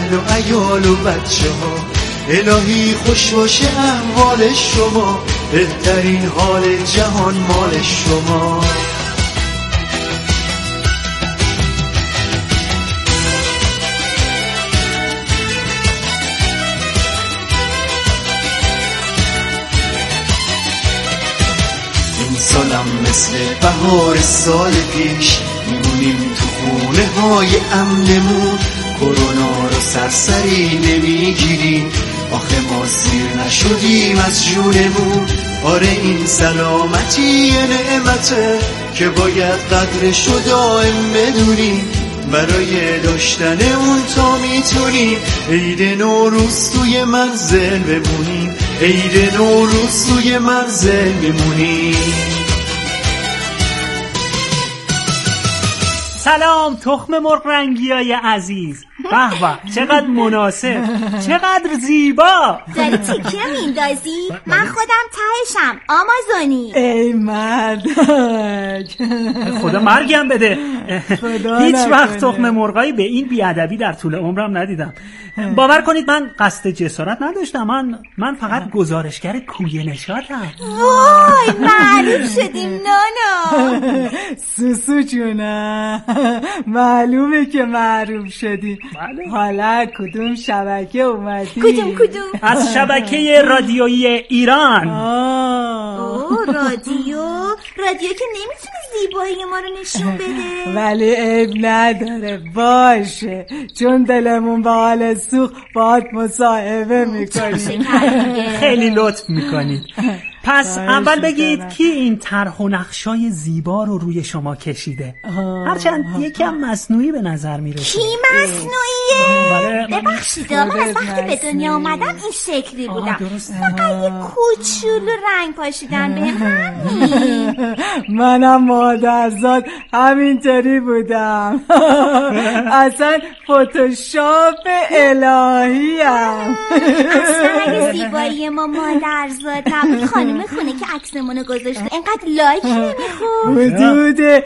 اهل و عیال و بچه ها. الهی خوش باشه احوال شما، بهترین حال جهان مال شما. سالم مثل بهار سال پیش، میمونیم تو خونه های امنمون. کرونا رو سرسری نمیگیریم، آخه ما سیر نشدیم از جونمون. آره این سلامتی نعمته که باید قدرشو دائم بدونیم، برای داشتن اون تا میتونیم عید نوروز توی منزل بمونیم، عید نوروز توی منزل بمونیم. سلام تخم مرغ رنگیای عزیز. به به چقدر مناسب، چقدر زیبا. داری تیکه میندازی؟ من خودم تهشم آمازونی. ای مردک، خدا مرگم بده. هیچ وقت تخم مرغایی به این بیادبی در طول عمرم ندیدم. باور کنید من قصد جسارت نداشتم. من فقط گزارشگر کوی نشاطم. وای معروف شدیم نانا. سوسو جونم، معلومه که معروف شدیم. حالا کدوم شبکه اومدی؟ کدوم؟ از شبکه رادیویی ایران. رادیو که نمیتونه زیبایی ما رو نشون بده، ولی عیب نداره باشه، چون دلمون به حال سوخت باهات مصاحبه میکنیم. خیلی لطف میکنید. پس اول بگید کی این طرح و نقشای زیبا رو روی شما کشیده؟ هرچند یکم مصنوعی به نظر میرسه. کی مصنوعیه؟ ببخشید من از وقتی به دنیا اومدم این شکلی بودم، فقط یه کوچولو رنگ پاشیدن بهم همین. منم مادرزاد همینطوری بودم. اصلا فتوشاپ الهی ام. اصلا اگه زیبایی ما مادرزاد نبود خانم خونه که عکسمونو گذاشته اینقدر لایک نمیخورد. حدود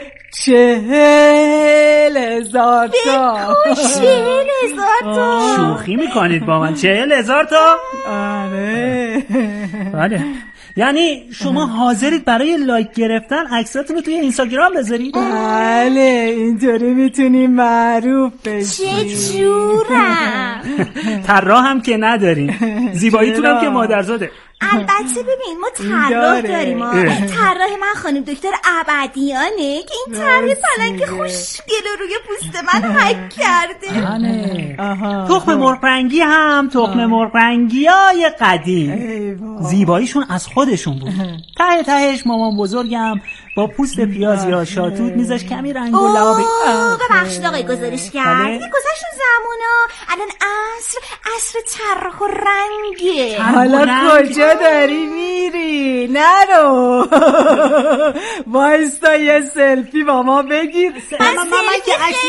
40,000 تا. 40,000 تا؟ شوخی میکنید با من؟ 40,000 تا؟ آره. بله، یعنی شما حاضرید برای لایک گرفتن عکساتون رو توی اینستاگرام بذارید؟ بله، اینطوری میتونیم معروف بشیم. چه جورم؟ طراح هم که نداریم، زیباییتون هم که مادرزاده. البته ببین ما طراح داریم. طراح من خانم دکتر ابدیانه که این طرح پلنگ خوشگل روی پوست من حک کرده. تخم مرغ رنگی هم تخم مرغ رنگیای قدیم، زیباییشون از خودشون بود. تهش مامان بزرگم با پوست پیاز یا شاتوت میذاش کمی رنگ و لابی. ببخشید آقای گزارشگر، دیگه گذشت زمونا، الان عصر طرح و رنگه. حالا کجا داری میری؟ نرو. وایستا یه سلفی با ما بگیر. من که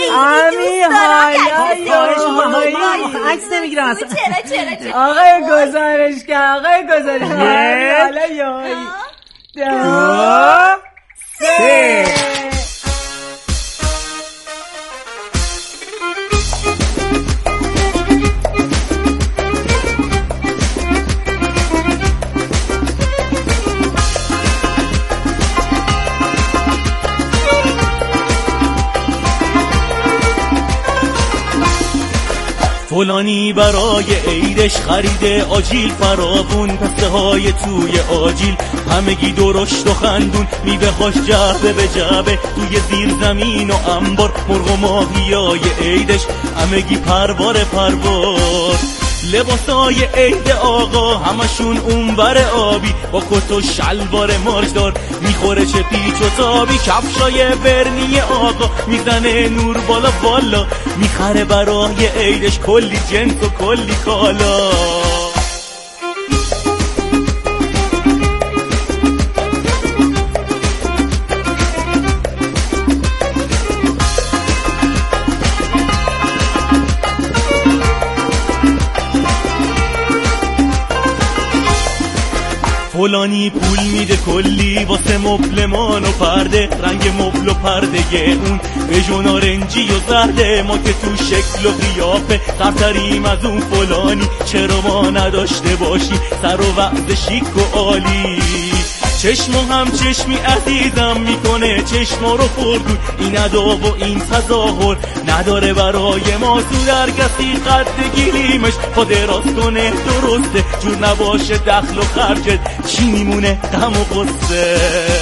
عکس نمیگیرم اصلا. چرا؟ آقای گزارشگر حالا یایی 2 3. فلانی برای عیدش خریده آجیل فراوون، پسته های توی آجیل همگی درشت و خندون، میوه هاش جعبه به جعبه توی زیر زمین و انبار، مرغ و ماهیای عیدش همگی پروار. لباسای عید آقا همشون اونور آبی، با کت و شلوار مارچدار میخوره چه پیچ و تابی. کفشای برنی آقا میزنه نور بالا بالا، میخره برای عیدش کلی جنس و کلی کالا. فلانی پول میده کلی واسه مبلمان و پرده، رنگ مبل و پرده اون به نارنجی و زرده. ما که تو شکل و قیافه سرتریم از اون فلانی، چرا ما نداشته باشیم سر و وعظ شیک و عالی؟ چشم هم چشمی عزیزم میکنه چشما رو پردون، این ادا و این تظاهر نداره برای ما سود. هر کسی قد گیریمش پا دراز کنه درسته، جور نباشه دخل و خرجت چی میمونه غم و غصه.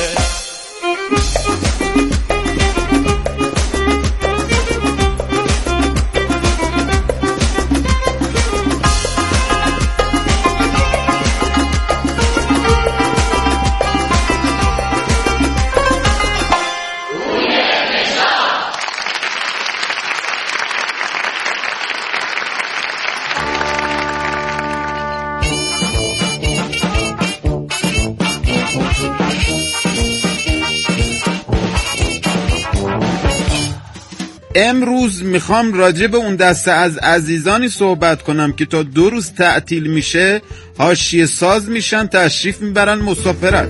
امروز میخوام راجع به اون دسته از عزیزانی صحبت کنم که تا 2 روز تعطیل میشه حاشیه ساز میشن، تشریف میبرن مسافرت.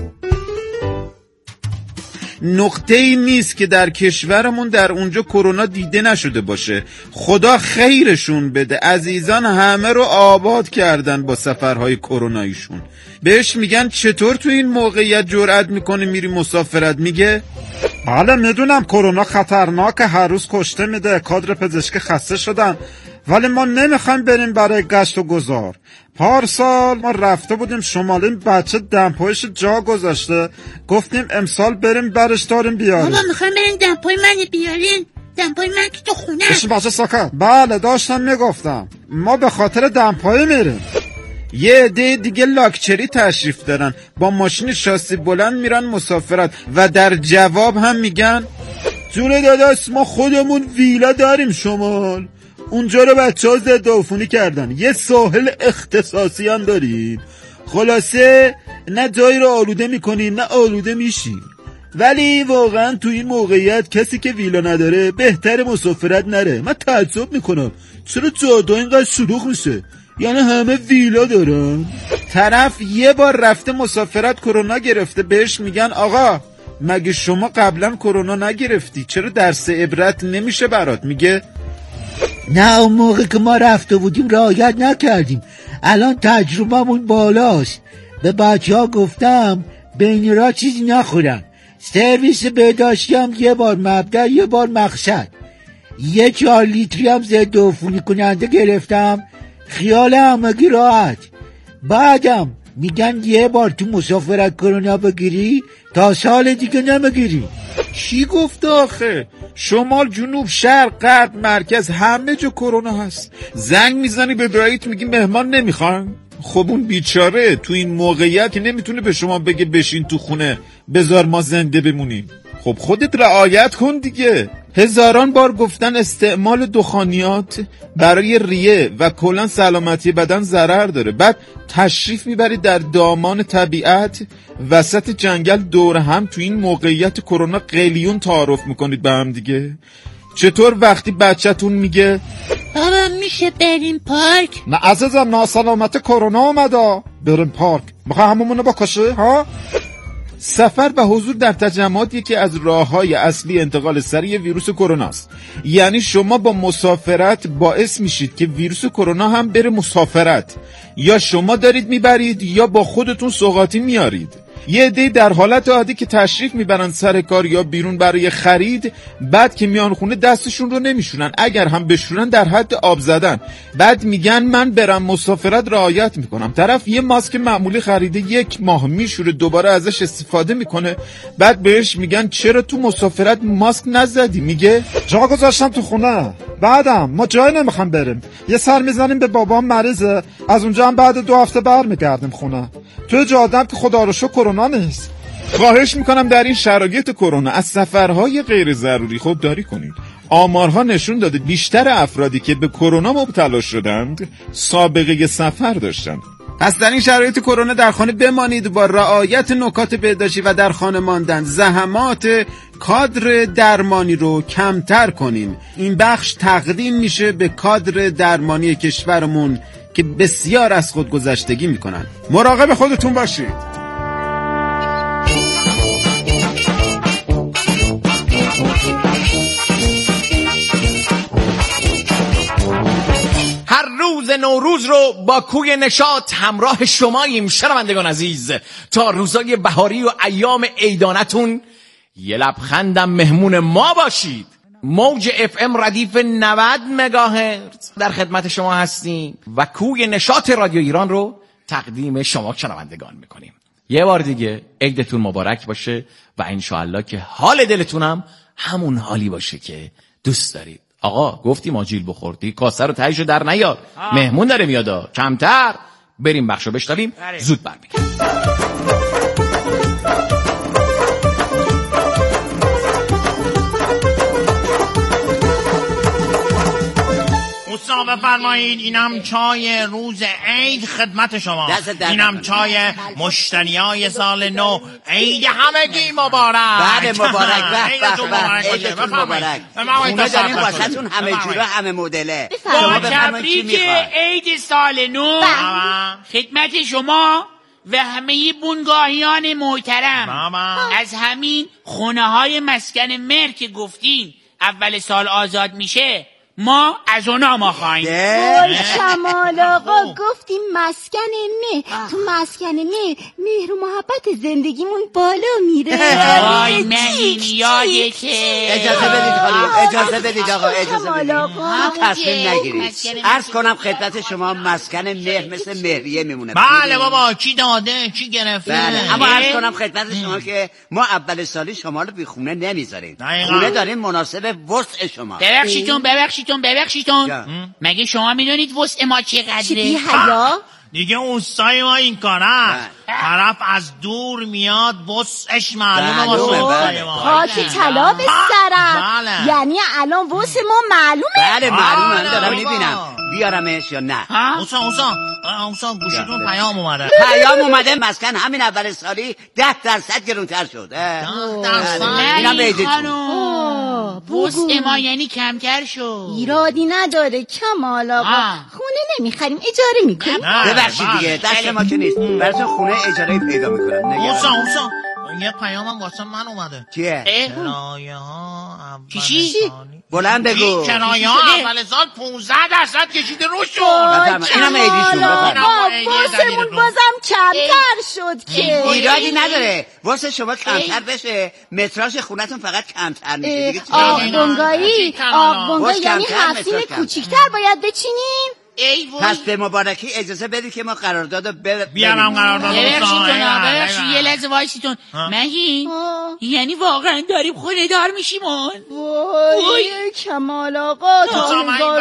نقطه ای نیست که در کشورمون در اونجا کرونا دیده نشده باشه. خدا خیرشون بده، عزیزان همه رو آباد کردن با سفرهای کروناییشون. بهش میگن چطور تو این موقعیت جرأت میکنی میری مسافرت؟ میگه بله میدونم کرونا خطرناکه، هر روز کشته میده، کادر پزشکی خسته شدن، ولی ما نمیخوایم بریم برای گشت و گذار. پارسال ما رفته بودیم شمالی، بچه دمپایش جا گذاشته، گفتیم امسال بریم برش داریم بیاریم. ماما میخوایم بریم دمپای من بیارین، دمپای من که تو خونه. بشین بچه ساکت. بله داشتم میگفتم ما به خاطر دمپایی میریم. یه عده دیگه لاکچری تشریف دارن، با ماشین شاسی بلند میرن مسافرت و در جواب هم میگن جون داداش ما خودمون ویلا داریم شمال، اونجا رو بچه ها ضد عفونی کردن، یه ساحل اختصاصی هم داریم. خلاصه نه جایی رو آلوده میکنیم نه آلوده میشیم. ولی واقعا تو این موقعیت کسی که ویلا نداره بهتر مسافرت نره. من تعجب میکنم چرا جادا اینقدر شلوغ میشه، یعنی همه ویلا دارن. طرف یه بار رفته مسافرت کرونا گرفته، بهش میگن آقا مگه شما قبلا کرونا نگرفتی، چرا درس عبرت نمیشه برات؟ میگه نه اون موقع که ما رفته بودیم رعایت نکردیم، الان تجربه‌مون بالاست. به بچه ها گفتم بین را چیزی نخورن، سرویس بهداشتی هم یه بار مبدأ یه بار مقصد، یه 4 لیتری هم ضد عفونی کننده گرفتم، خیال همگی راحت. بعدم میگن یه بار تو مسافرت کرونا بگیری تا سال دیگه نمیگیری. چی گفته آخه؟ شمال، جنوب، شرق، غرب، مرکز همه جا کرونا هست. زنگ میزنی به داییت میگی مهمان نمیخوان؟ خب اون بیچاره تو این موقعیت که نمیتونه به شما بگه بشین تو خونه بذار ما زنده بمونیم. خب خودت رعایت کن دیگه. هزاران بار گفتن استعمال دخانیات برای ریه و کلا سلامتی بدن ضرر داره، بعد تشریف میبرید در دامان طبیعت وسط جنگل دور هم تو این موقعیت کرونا قلیون تعارف میکنید به هم دیگه. چطور وقتی بچه‌تون میگه بابا میشه بریم پارک؟ نه عزیزم ناسلامت کرونا اومده، بریم پارک میخواه هممونو بکشه ها؟ سفر و حضور در تجمعات یکی از راه‌های اصلی انتقال سریع ویروس کرونا است. یعنی شما با مسافرت باعث میشید که ویروس کرونا هم بره مسافرت، یا شما دارید میبرید یا با خودتون سوغاتی میارید. یه عده در حالت عادی که تشریف میبرن سر کار یا بیرون برای خرید، بعد که میان خونه دستشون رو نمیشونن، اگر هم بشونن در حد آب زدن. بعد میگن من برم مسافرت رعایت میکنم. طرف یه ماسک معمولی خریده 1 ماه میشوره دوباره ازش استفاده میکنه، بعد بهش میگن چرا تو مسافرت ماسک نزدی؟ میگه جا گذاشتم تو خونه، بعدم ما جای نمیخوام بریم، یه سر میزنیم به بابام مریضه، از اونجا هم بعد 2 هفته برمیگردیم خونه. تو جادم که خدا رو شکر کرونا نیست. خواهش میکنم در این شرایط کرونا از سفرهای غیر ضروری خودداری کنید. آمارها نشون داده بیشتر افرادی که به کرونا مبتلا شدند سابقه سفر داشتند. پس در این شرایط کرونا در خانه بمانید، با رعایت نکات بهداشتی و در خانه ماندن زحمات کادر درمانی رو کمتر کنیم. این بخش تقدیم میشه به کادر درمانی کشورمون که بسیار از خودگذشتگی میکنن. مراقب خودتون باشید. روز نوروز رو با کوی نشاط همراه شماییم شنوندگان عزیز. تا روزای بهاری و ایام عیدانتون یه لبخندم مهمون ما باشید. موج FM ردیف 90 مگاهرتز در خدمت شما هستیم و کوی نشاط رادیو ایران رو تقدیم شما شنوندگان میکنیم. یه بار دیگه عیدتون مبارک باشه و انشاءالله که حال دلتونم همون حالی باشه که دوست دارید. آقا گفتیم آجیل بخوردی کاسه رو تهیشو در نیار، مهمون داره میادا. کمتر بریم بخشو بشنویم، زود برمیگردیم. بفرمایید اینم چای روز عید خدمت شما. اینم چای مشتریای سال نو. عید همگی مبارک. بله مبارک. عیدتون مبارک. خونه داریم واسهتون همه جوره همه مدله. با تبریک عید سال نو خدمت شما و همه بونگاهیان محترم. از همین خونه های مسکن مهر که گفتین اول سال آزاد میشه، ما از اونا ما خواهیم. وای کمال آقا گفتیم مسکن مهر. تو مسکن مهر و محبت زندگیمون بالا میره. وای مهین یادته. اجازه بدید خانم، اجازه بدید آقا، اجازه بدید. تصمیم نگیرید. عرض کنم خدمت شما مسکن مهر مثل مهریه میمونه. بله بابا کی داده کی گرفته. بله اما عرض کنم خدمت شما که ما اول سالی شما رو بی خونه نمیذاریم. خونه داریم مناسب وسع شما. ببخشیتون مگه شما میدونید وسع ما چقدره؟ چی حیا؟ دیگه اوستای ما این کاره. طرف از دور میاد وسعش معلومه واسه اوستای ما. خاک طلا به سرم. یعنی الان وسع ما معلومه؟ بله معلومه. من دارم میبینم بیارمش یا نه. اوسان گوشتون پیام اومده. پیام اومده مسکن همین اول سالی 10% گرونتر شد. 10%. اینم بیدیتون. وسع ما یعنی کمتر شد. ایرادی نداره کمال آقا. خونه نمیخریم اجاره میکنیم. ببخشید دیگه دست ما که نیست. براتون خونه اجاره پیدا میکنم. اوسان یه پیامم واسه من اومده. چیه؟ کرایه ها چی؟ بلند بگو. کرایه ها اول سال 15% کشیده رو شد. اینم عیدیشون. واسمون بازم کمتر شد که. ایرادی نداره. واسه شما کمتر بشه متراژ خونتون فقط کمتر میشه. آقبونگایی یعنی 7 کوچیک‌تر باید بچینیم. پس به مبارکی اجازه بدید که ما قراردادو بیارم قراردادو. ببخشید یه لحظه وایسیتون. مهین یعنی واقعا داریم خونه دار میشیم. وای کمال آقا تا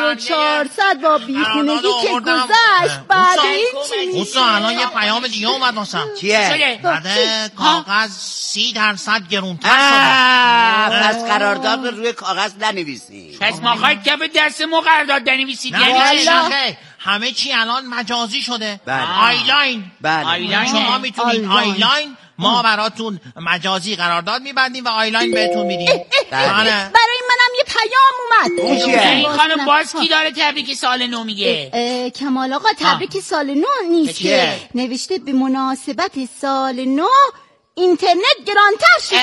1400 با بیخونگی که گذشت بعد این چی؟ اوسا الان یه پیام دیگه اومد واسم. چیه؟ بعد کاغذ 30% گرونتر شده. پس قرارداد روی کاغذ ننویسید. پس ما خواهید کف دست ما قرارداد ننویسید. همه چی الان مجازی شده. آیلاین. شما میتونید آیلاین، ما براتون مجازی قرارداد میبندیم و آیلاین بهتون میدیم. برای منم یه پیام اومد. این خانم باز کی داره تبریک سال نو میگه؟ کمال آقا تبریک سال نو نیست که نوشته به مناسبت سال نو اینترنت گرانتر شد.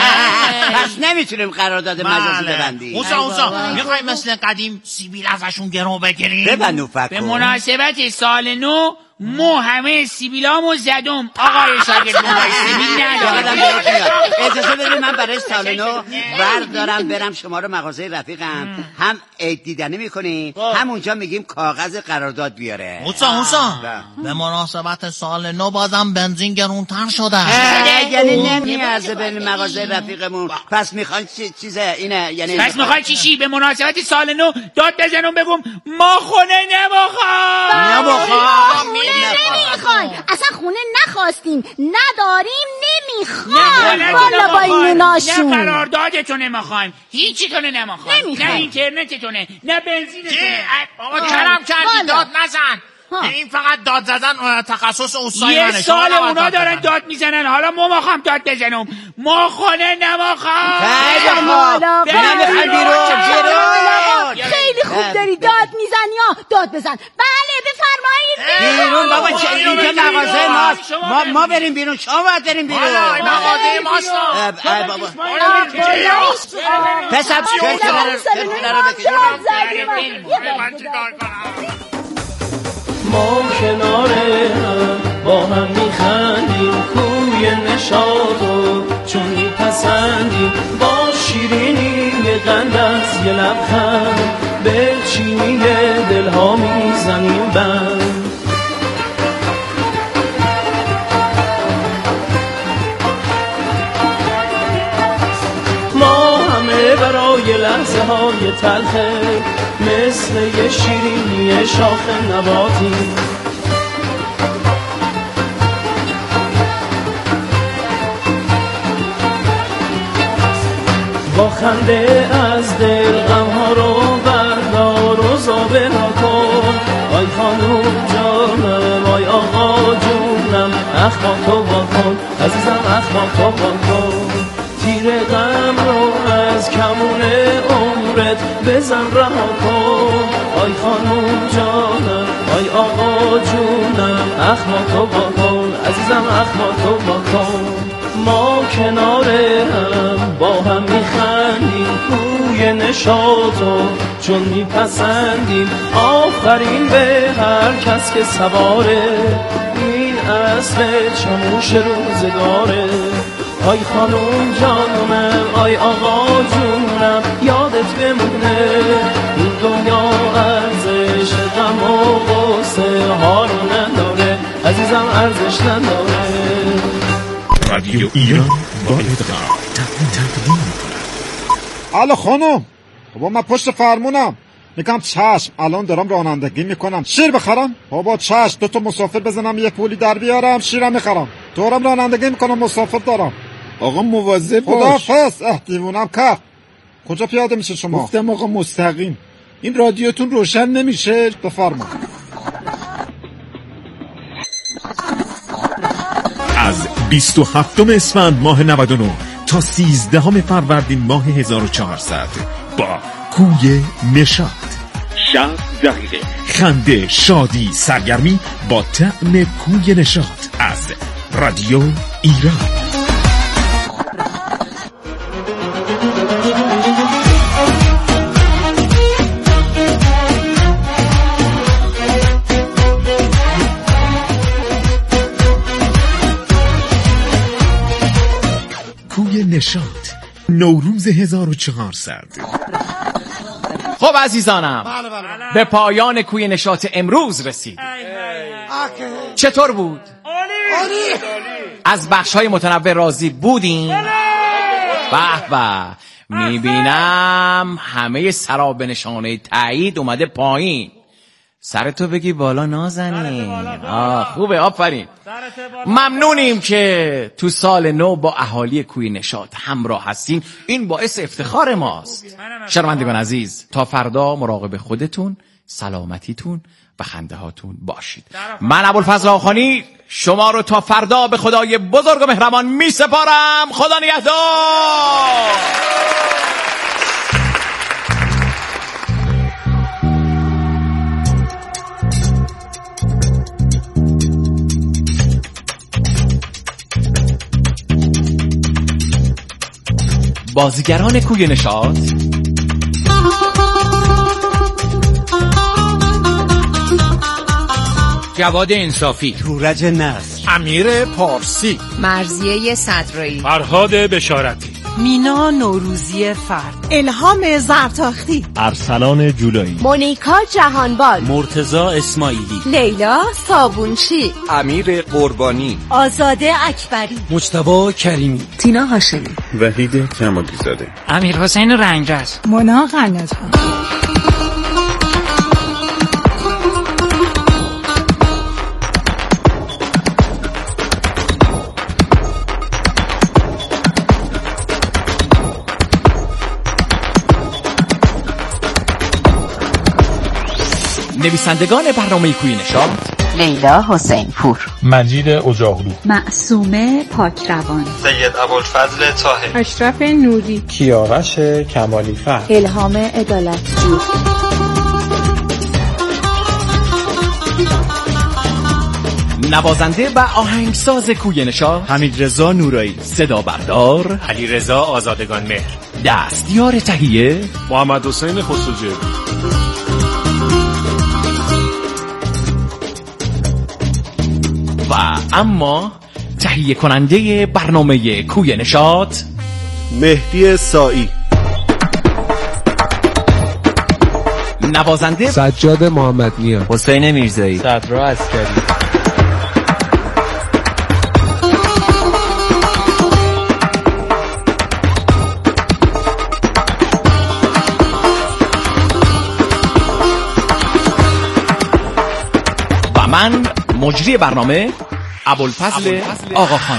پس نمیتونیم قرارداد مجازی ببندیم. اوسا میخوای مثل قدیم سیبیل ازشون گرو بگیریم؟ ببندو فکر به مناسبت سال نو مو همه سیبیلامو زدم. آقای شاگرد سیبیل ندارم. اجازه بدید من برای سال نو بردارم برم شما رو مغازه رفیقم هم عید دیدنی میکنیم همونجا میگیم کاغذ قرارداد بیاره. اوسا به مناسبت سال نو بازم بنزین گرونتر شده. یعنی نمیارزه بریم مغازه رفیقمون. پس میخواین چیزه اینه یعنی پس میخواین چی؟ به مناسبت سال نو داد بزنم بگم ما خونه نمیخوایم. نمیخوایم اصلا خونه نخواستیم نداریم نمیخوایم. والا با این ناشون نه قراردادتو نمیخوایم هیچیتونو نمیخوایم نه اینترنتتونه نه بنزینتونه. بابا کرم کردی داد نزن. این فقط داد زدن تخصص اوستای منه. یه سال اونا دارن داد میزنن حالا ما میخوام داد بزنم. ما خونه نمیخوام. خیلی خوب داری داد میزنی ها. داد بزن. بله بفرمایید بیرون. بابا اینجا مغازه ماست. ما بریم بیرون شما باید بریم بیرون. مغازه ماست. بابا پسر چرا رو بکشیم. کنار هم با هم میخندیم کوی نشاطو چون میپسندیم با شیرینی قند از یه لبخند به چینی دلها میزنیم بند. ما همه برای لحظه های تلخه مثل یه شیرینی شاخ نباتی با خنده از دل غمها رو بردار و زابه نکن. آی خانوم جانم آی آقا جونم اخما تو بکن عزیزم اخما تو بکن. تیر غم رو از کمون عمرت بزن رها کن. آی خانوم جانم آی آقا جونم اخما تو بکن عزیزم اخما تو بکن. ما کنار هم با هم میخندیم کوی نشاطو چون میپسندیم. آفرین به هر کس که سواره این اسب چموش روزگاره. آی خانوم جانم آی آقا جونم یادت بمونه این دنیا ارزش غم و غصه ها رو نداره عزیزم ارزش نداره. رادیو ایران با ادغام تقدیم میکنم. الو خانم بابا من پشت فرمونم میگم چشم الان دارم رانندگی میکنم. شیر بخرم بابا چشم 2 مسافر بزنم یه پولی در بیارم شیرم میخرم. دارم رانندگی میکنم مسافر دارم. آقا مواظب باش. خداحافظ. دیوونم که کجا پیاده میشه شما؟ گفتم آقا مستقیم. این رادیوتون روشن نمیشه؟ بفرما. از 27 اسفند ماه 99 تا 13 فروردین ماه 1400 با کوی نشاط 60 دقیقه خنده، شادی، سرگرمی با طعم کوی نشاط از رادیو ایران. کوی نشاط نوروز 1400. خب عزیزانم به پایان کوی نشاط امروز رسید. چطور بود؟ از بخش‌های متنوع راضی بودین؟ به به میبینم همه سرا به نشانه تایید اومده پایین. سرتو بگی بالا نازنین. خوبه آفرین. ممنونیم که تو سال نو با اهالی کوی نشاط همراه هستین. این باعث افتخار ماست. شنوندگان عزیز تا فردا مراقب خودتون، سلامتیتون و خنده هاتون باشید. من ابوالفضل آخانی شما رو تا فردا به خدای بزرگ و مهربان می سپارم. خدا نگهدار. بازیگران کوی نشاط: جواد انصافی، تورج نصر، امیر پارسی، مرضیه صدرایی، فرهاد بشارتی، مینا نوروزی فرد، الهام زرتاختی، ارسلان جولایی، مونیکا جهانبال، مرتضی اسماعیلی، لیلا صابونچی، امیر قربانی، آزاده اکبری، مجتبی کریمی، تینا هاشمی، وحید کمالی زاده، امیر حسین رنگرز، مونا قنات‌ها. نویسندگان برنامه کوی نشاط: لیلا حسین پور، مجید اجاغلو، معصومه پاکروان، سید ابوالفضل طاهر، اشرف نوری، کیارش کمالی فرد، الهام عدالتجو. نوازنده و آهنگساز کوی نشاط: حمیدرضا نورایی، صدا بردار: علیرضا آزادگان مهر، دستیار تهیه: محمد حسین خسروجی. و اما تهیه کننده برنامه کوی نشاط مهدی سایی، نوازنده سجاد محمدنیا، حسین میرزایی، صدرا عسکری. و من مجری برنامه ابوالفضل آقاخانی.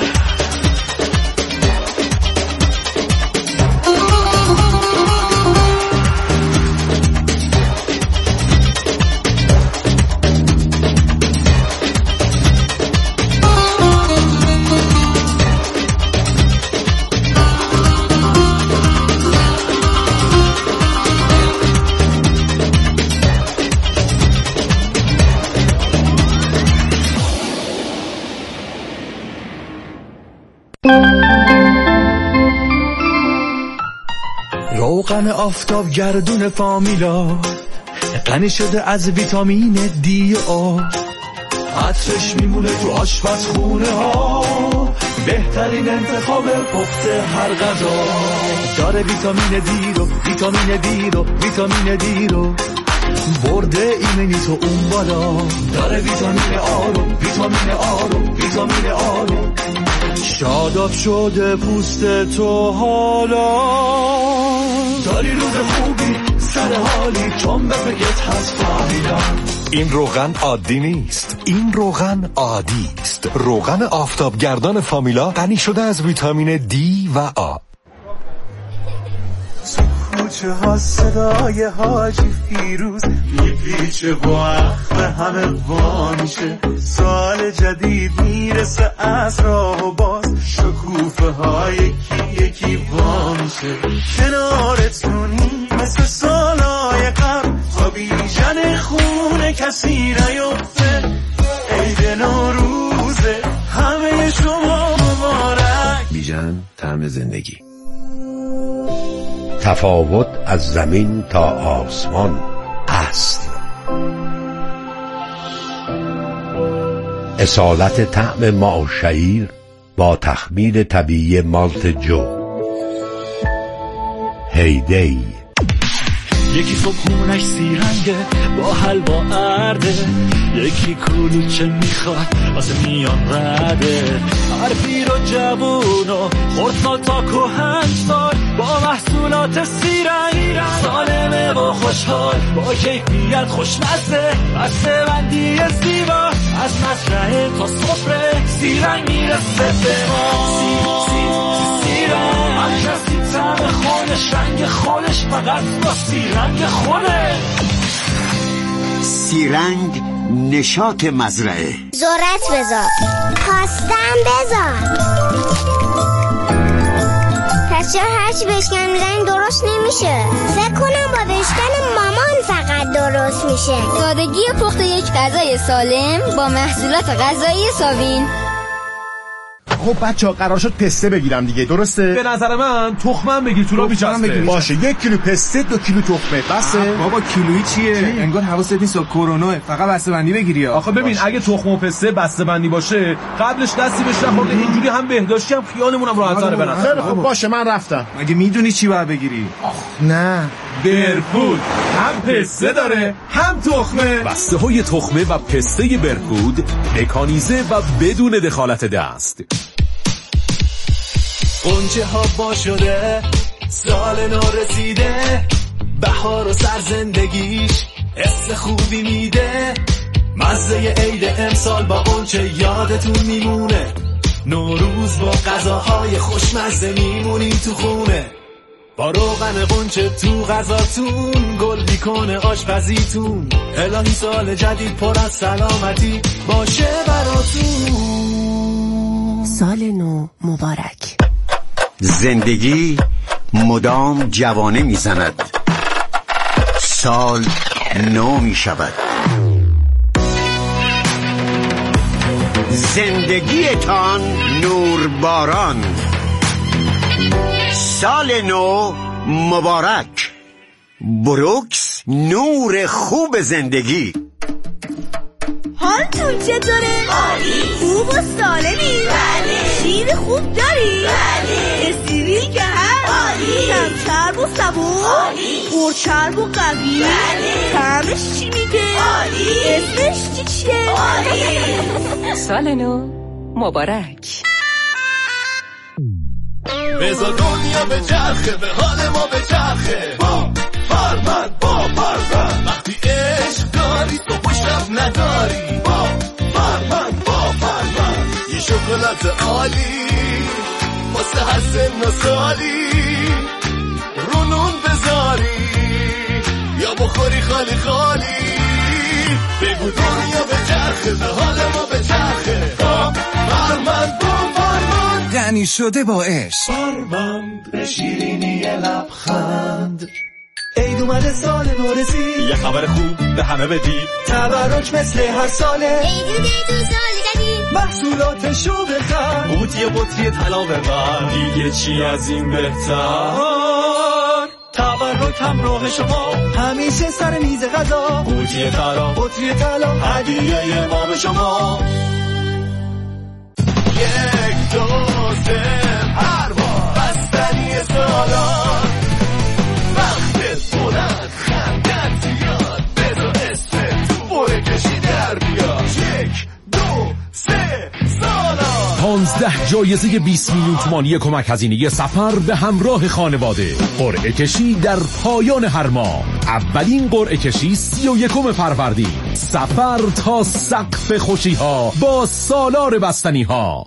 روغن آفتاب گردون فامیلا، غنی شده از ویتامین دی و آ، عطرش میمونه تو آشپزخونه ها، بهترین انتخاب پخت هر غذا، داره ویتامین دی رو برده ایمنی تو اون بالا، داره ویتامین آ رو شاداب شده پوست تو حالا، داری روز خوبی سر حالی چون به فکرت هست فهمیدم. این روغن عادی نیست، این روغن عادی است. روغن آفتابگردان فامیلا غنی شده از ویتامین دی و آ. کوچه ها صدای حاجی فیروز میپیچه و اخم همه وا میشه، سال جدید میرسه از راه و باز شکوفه ها یکی یکی وا میشه، کنارتونی مثل سالای قبل تا بیژن خونه کسی نیفته، عید نوروزه همه شما مبارک. بیژن طعم زندگی. تفاوت از زمین تا آسمان است. اصالت طعم ماه‌شعیر با تخمیر طبیعی مالت جو. هیدی. یکی صبحونش سیرنگه با حلوا ارده، یکی کلوچه میخواد واسه میان رده، هر پیر و جوون و خردسال تا کهنسال با محصولات سیرنگ سالمه و خوشحال، با کیفیت خوشمزه بسته بندی زیبا، از مزرعه تا سفره سیرنگ میرسه به ما. سیرنگ هر کسی طعم خودش، رنگ خودش، فقط با سیرنگ خوده. سیرنگ نشاط مزرعه. ذرت بذار، پاستم بذار، پس چرا هرچی بشکن میزنی درست نمیشه؟ فکر کنم با بشکن مامان فقط درست میشه. سادگی پخت یک غذای سالم با محصولات غذایی ساوین. خب بچه‌ها قرار شد پسته بگیرم دیگه، درسته؟ به نظر من تخمم بگیر، تو رو میچسبه. باشه 1 کیلو پسته 2 کیلو تخمه بسه. بابا کیلویی چیه؟ انگار حواست نیست کرونا، فقط بسته‌بندی بگیری. آخه ببین اگه تخم و پسته بسته‌بندی باشه قبلش دستی بهش نخورده، اینجوری هم بهداشتی هم خیالمونم راحت‌تره. به نظر خب باشه من رفتم. مگه میدونی چی باید بگیری؟ نه برفود هم پسته داره هم تخمه. بسته‌های تخمه و پسته برفود مکانیزه و بدون دخالت دست. قنچه ها با شده، سال نو رسیده، بهار و سر زندگیش حس خوبی میده، مزه عید امسال با قنچه یادتون میمونه، نوروز با غذاهای خوشمزه میمونی تو خونه، با روغن قنچه تو غذاتون گل میکنه آشپزیتون، الهی سال جدید پر از سلامتی باشه براتون. سال نو مبارک. زندگی مدام جوانه میزند، سال نو میشود. زندگیتان نورباران. سال نو مبارک. بروکس، نور خوب زندگی. حالتون چطوره؟ عالی. خوب و سالمی؟ بله. شیر خوب داری؟ بله. استریل که هست؟ عالی. کم چرب و صبور؟ عالی. پرچرب و قوی؟ بله. طعمش چی میده؟ عالی. اسمش چیه؟ عالی. سال نو مبارک. بذار دنیا به چرخه، به حال ما به چرخه. با فرمند وقتی عشق داری تو خوشم نداری. با فرمند یه شکلات عالی واسه هر سن و سالی رو نون بذاری یا بخوری خالی خالی. بگو دنیا به چرخه، به حال ما به چرخه. با فرمند غنی شده با عشق. فرمند به شیرینی لبخند. عید اومده سال نو رسید، یه خبر خوب به همه بدید. تبرک مثل هر ساله، عید تو سال جدید. محصولاتشو بخر، قوطی طلا ببر. دیگه چی از این بهتر؟ تبرک همراه شما همیشه سر میز غذا. قوطی طلا هدیه ما به شما. یک دو سه پرواز بستنی سالان. وقت بلند خندن زیاد، بذار اسم تو بره کشی در بیاد. یک دو سه سالان. 15 جایزه 20 میلیون تومانی کمک هزینه سفر به همراه خانواده. قرعه کشی در پایان هر ماه. اولین قرعه کشی 31 فروردین. سفر تا سقف خوشی ها با سالار بستنی ها.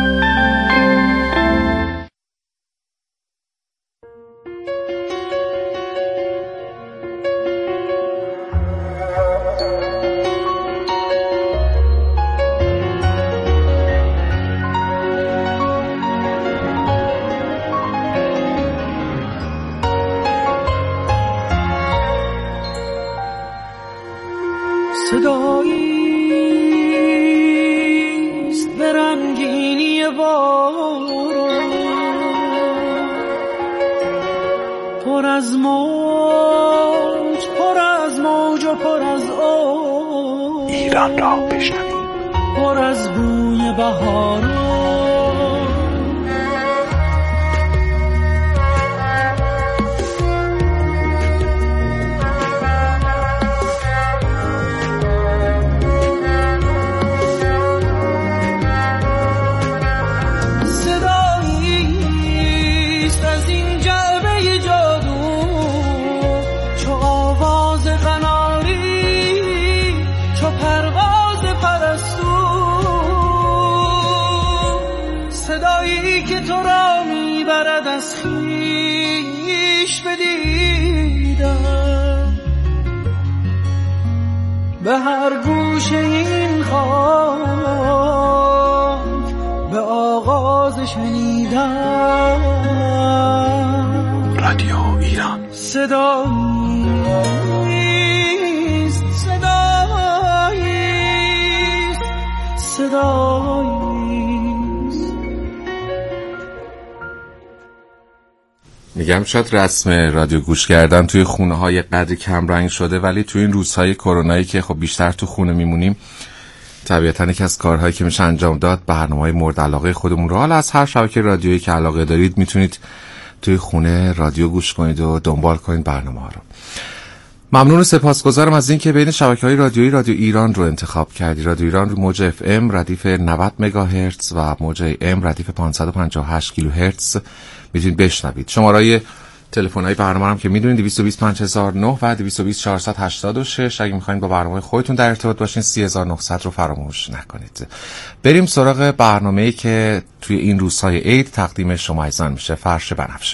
صداییست به رنگینی باران، پر از موج و پر از آب. ایران را بشنویم. پر از بوی بهاران. از خویش بدیدم، به هر گوشه این خاک به آغاز شنیدم. رادیو ایران. صداییست میگم شاید رسم رادیو گوش کردن توی خونه های قدری کم رنگ شده، ولی توی این روزهای کرونایی که خب بیشتر تو خونه میمونیم، طبیعتاً یکی از کارهایی که میشه انجام داد برنامه‌های مورد علاقه خودمون رو، حالا از هر شبکه رادیویی که علاقه دارید میتونید توی خونه رادیو گوش کنید و دنبال کنید برنامه‌ها رو. ممنون و سپاسگزارم از اینکه بین شبکه‌های رادیویی رادیو ایران رو انتخاب کردی. رادیو ایران رو موج FM ردیف 90 مگاهرتز و موج AM ردیف 558 کیلوهرتز میتونید بشنوید. شماره‌های تلفن‌های برنامه هم که میدونید 220 5009 و 220 486. اگه می‌خواید با برنامه خودتون در ارتباط باشین 3900 رو فراموش نکنید. بریم سراغ برنامه‌ای که توی این روزهای عید تقدیم شما عزیزان میشه. فرش بنفشه.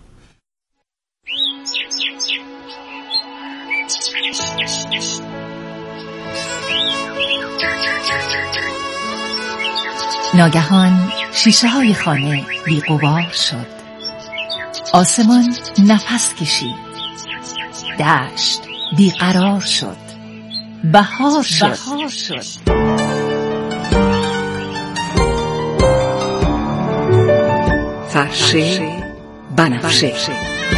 ناگهان شیشه های خانه بی‌غبار شد. آسمان نفس کشید. دشت بیقرار شد. بهار شد. فرش بنفشه.